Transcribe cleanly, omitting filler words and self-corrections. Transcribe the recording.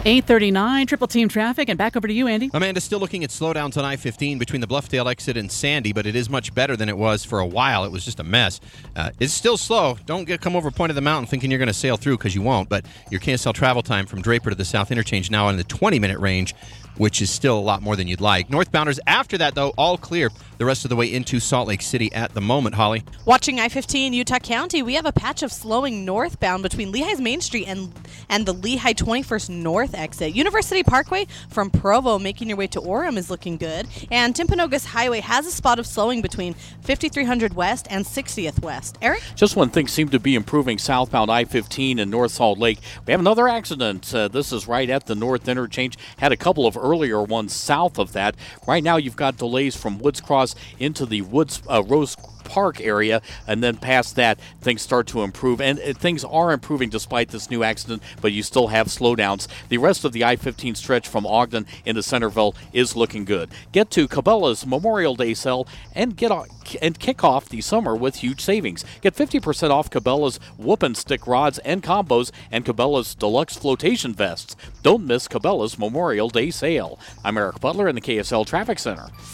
8:39, Triple Team Traffic, and back over to you, Andy. Amanda, still looking at slowdowns on I-15 between the Bluffdale exit and Sandy, but it is much better than it was for a while. It was just a mess. It's still slow. Don't come over Point of the Mountain thinking you're going to sail through, because you won't, but your cancel travel time from Draper to the South Interchange now in the 20-minute range, which is still a lot more than you'd like. Northbounders after that, though, all clear the rest of the way into Salt Lake City at the moment, Holly. Watching I-15 Utah County, we have a patch of slowing northbound between Lehigh's Main Street and the Lehigh 21st North exit. University Parkway from Provo making your way to Orem is looking good. And Timpanogos Highway has a spot of slowing between 5300 West and 60th West. Eric? Just when things seem to be improving southbound I-15 in North Salt Lake, we have another accident. This is right at the North Interchange. Had a couple of earlier ones south of that. Right now you've got delays from Woods Cross into the Rose Park area, and then past that things start to improve, and things are improving despite this new accident, but you still have slowdowns. The rest of the I-15 stretch from Ogden into Centerville is looking good. Get to Cabela's Memorial Day sale and kick off the summer with huge savings. Get 50% off Cabela's Whoop and Stick rods and combos and Cabela's Deluxe flotation vests. Don't miss Cabela's Memorial Day sale. I'm Eric Butler in the KSL Traffic Center.